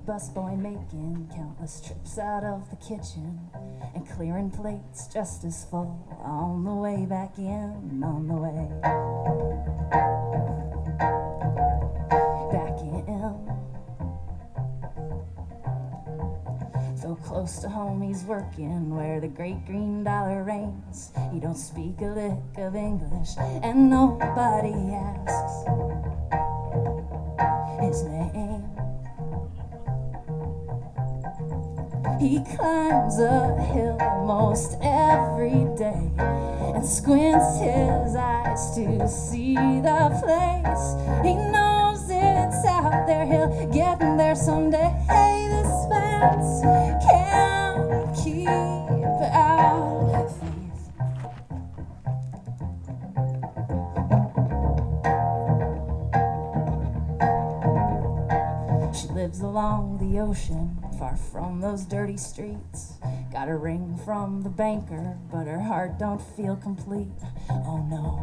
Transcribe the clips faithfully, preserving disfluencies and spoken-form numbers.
busboy making countless trips out of the kitchen and clearing plates just as full on the way back in, on the way back in. So close to home he's working where the great green dollar reigns. He don't speak a lick of English and nobody asks his name. He climbs a hill most every day and squints his eyes to see the place. He knows it's out there, he'll get there someday. This fence can't keep out faith. She lives along the ocean, far from those dirty streets. Got a ring from the banker, but her heart don't feel complete. Oh no.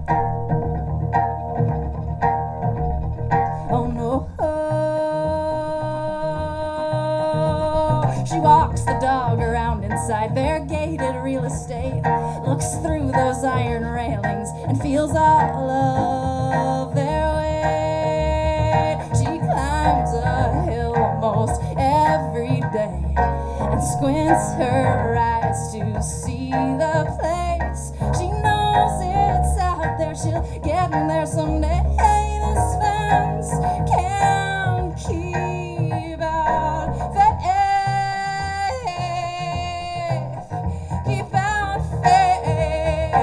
Oh no. She walks the dog around inside their gated real estate, looks through those iron railings and feels all of their weight. She climbs a hill most every day and squints her eyes to see the place. She knows it's out there, she'll get in there someday. This fence can't keep out faith. Keep out faith.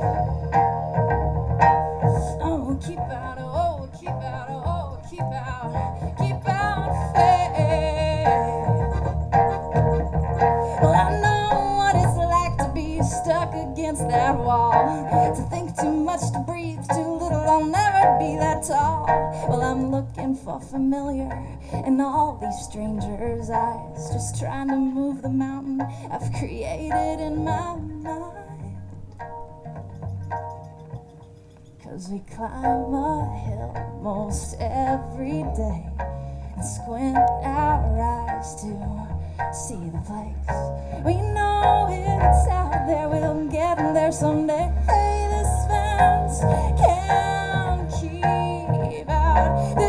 Oh, keep out, oh, keep out, oh, keep out, keep out faith. Well, I know what it's like to be stuck against that wall, to think too much, to breathe too little. I'll never be that tall. Well, I'm looking for familiar in all these strangers' eyes, just trying to move the mountain I've created in my mind. 'Cause we climb a hill most every day and squint our eyes to see the place. We know it's out there, we'll get there someday. This fence can't keep out